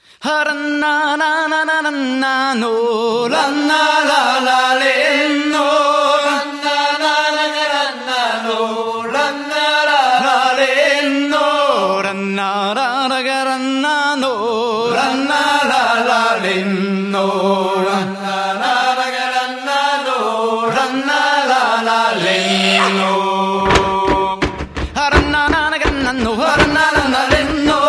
na na na na na na no la na la la le no la na na na na na no la na la la le no la na la la la na no la na la la le no la na la la la na no la na la la le no ha na na na na no ha na na na le no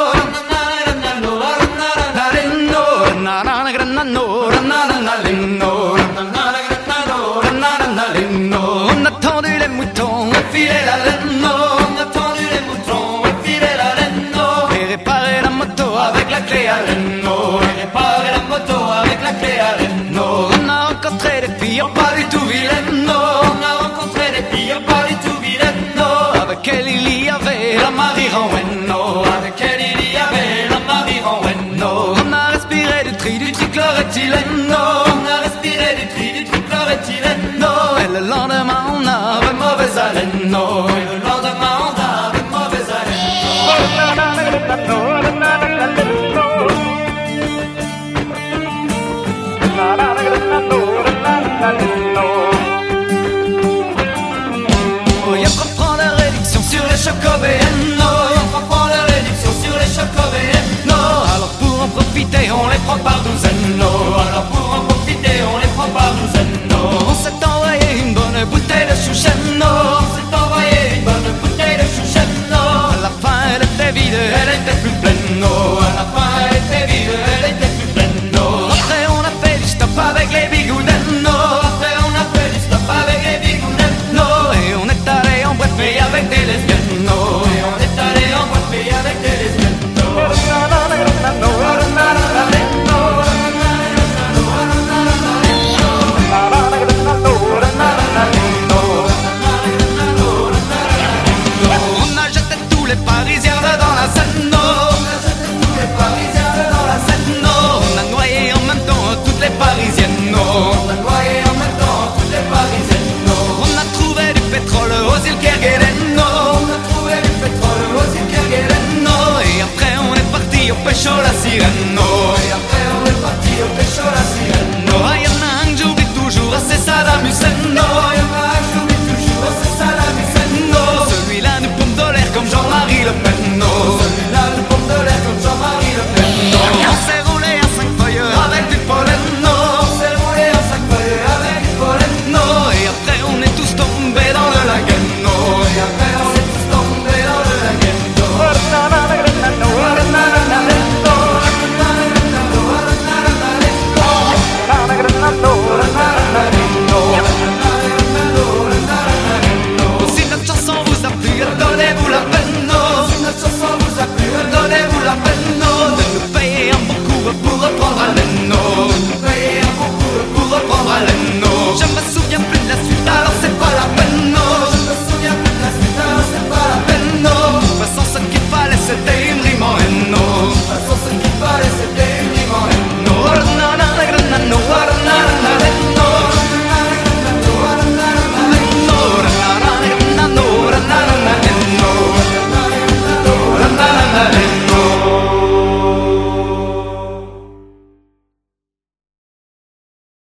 on a tendu les moutons et filé la laine, on a tendu les moutons et filé la laine, et réparé la moto avec la clé à laine, et réparé la moto avec la clé à laine. On a rencontré des filles pas du tout vilaines, on a rencontré des filles pas du tout vilaines, avec elle il y avait la Marie Rowen, avec elle il y avait la Marie Rowen. On a respiré du trichloroéthylène, on a respiré du trichloroéthylène, et le lendemain on avait mauvaise haleine, et le lendemain on avait mauvaise haleine. Oh, y'a qu'on prend la réduction sur les chocobéennes, y'a qu'on prend la réduction sur les chocobéennes, alors pour en profiter on les prend par douzaines, alors pour en profiter on les prend par douzaines. On s'est envoyé une bonne bouteille de chouchen, on s'est envoyé une bonne bouteille de chouchen, à la fin elle était vide, elle était plus pleine, à la fin elle était vide, elle était plus pleine. Après on a fait du stop avec les bigounettes, après on a fait du stop avec les bigounettes, et on est allé en boîte mais avec des lesbiennes, et on est allé en boîte mais avec des lesbiennes. On a jeté tous les Parisiens dans la Seine, on a jeté tous les Parisiens dans la Seine, on a noyé en même temps toutes les Parisiennes, on a noyé en même temps toutes les Parisiennes. On a trouvé du pétrole aux îles Kerguelen, on a trouvé du pétrole aux îles Kerguelen, et après on est parti au pécho la sirène.